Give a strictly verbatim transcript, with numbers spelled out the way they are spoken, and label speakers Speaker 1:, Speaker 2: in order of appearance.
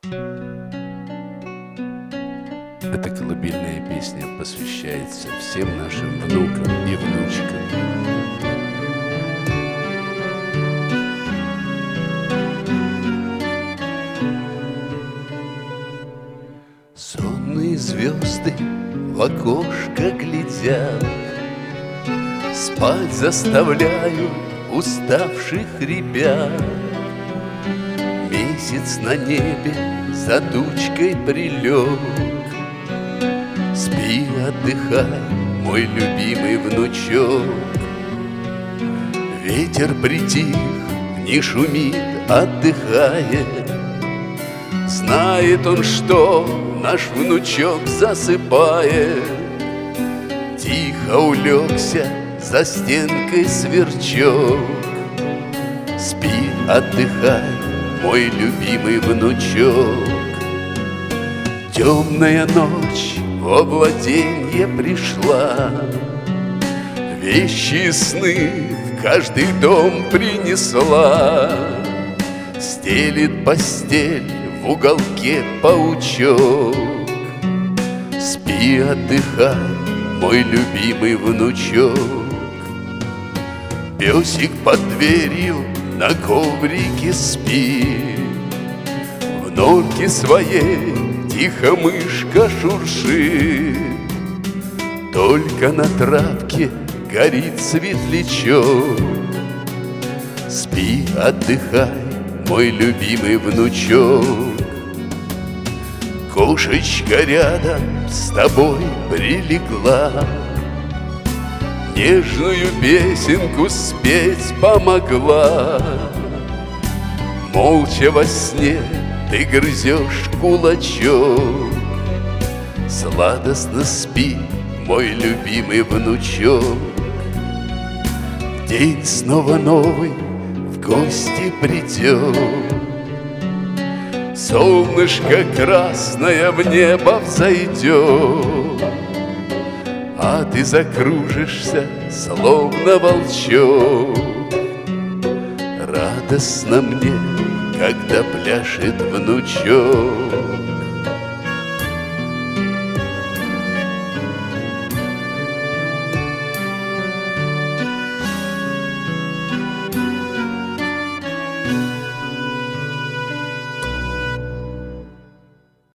Speaker 1: Эта колыбельная песня посвящается всем нашим внукам и внучкам. Сонные звезды в окошко глядят, спать заставляют уставших ребят. Месяц на небе за тучкой прилег. Спи, отдыхай, мой любимый внучок. Ветер притих, не шумит, отдыхает. Знает он, что наш внучок засыпает. Тихо улегся за стенкой сверчок. Спи, отдыхай, мой любимый внучок. Темная ночь во владенье пришла, вещи и сны в каждый дом принесла. Стелит постель в уголке паучок. Спи, отдыхай, мой любимый внучок. Песик под дверью на коврике спит, в норке своей тихо мышка шуршит. Только на травке горит светлячок. Спи, отдыхай, мой любимый внучок. Кошечка рядом с тобой прилегла, нежную песенку спеть помогла. Молча во сне ты грызешь кулачок. Сладостно спи, мой любимый внучок. День снова новый в гости придет. Солнышко красное в небо взойдет, а ты закружишься, словно волчок. Радостно мне, когда пляшет внучок.